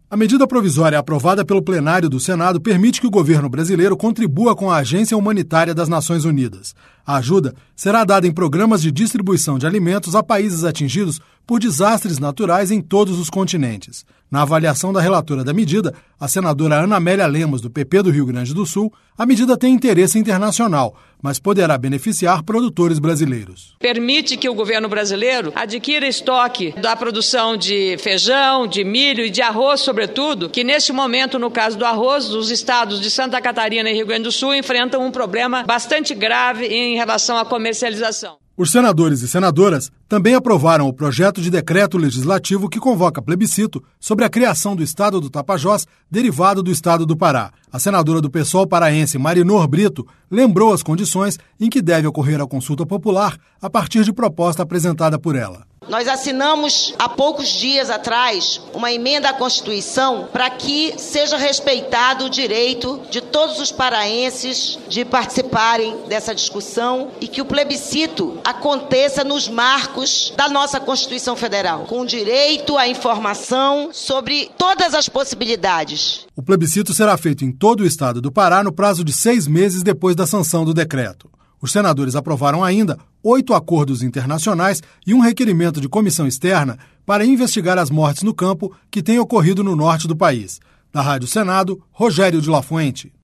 A medida provisória aprovada pelo plenário do Senado permite que o governo brasileiro contribua com a Agência Humanitária das Nações Unidas. A ajuda será dada em programas de distribuição de alimentos a países atingidos por desastres naturais em todos os continentes. Na avaliação da relatora da medida, a senadora Ana Amélia Lemos, do PP do Rio Grande do Sul, a medida tem interesse internacional, mas poderá beneficiar produtores brasileiros. Permite que o governo brasileiro adquira estoque da produção de feijão, de milho e de arroz, sobretudo, que neste momento, no caso do arroz, os estados de Santa Catarina e Rio Grande do Sul enfrentam um problema bastante grave em relação à comercialização. Os senadores e senadoras também aprovaram o projeto de decreto legislativo que convoca plebiscito sobre a criação do Estado do Tapajós, derivado do Estado do Pará. A senadora do PSOL paraense, Marinor Brito, lembrou as condições em que deve ocorrer a consulta popular a partir de proposta apresentada por ela. Nós assinamos há poucos dias atrás uma emenda à Constituição para que seja respeitado o direito de todos os paraenses de participarem dessa discussão e que o plebiscito aconteça nos marcos da nossa Constituição Federal, com direito à informação sobre todas as possibilidades. O plebiscito será feito em todo o estado do Pará no prazo de 6 meses depois da sanção do decreto. Os senadores aprovaram ainda 8 acordos internacionais e um requerimento de comissão externa para investigar as mortes no campo que têm ocorrido no norte do país. Da Rádio Senado, Rogério de La Fuente.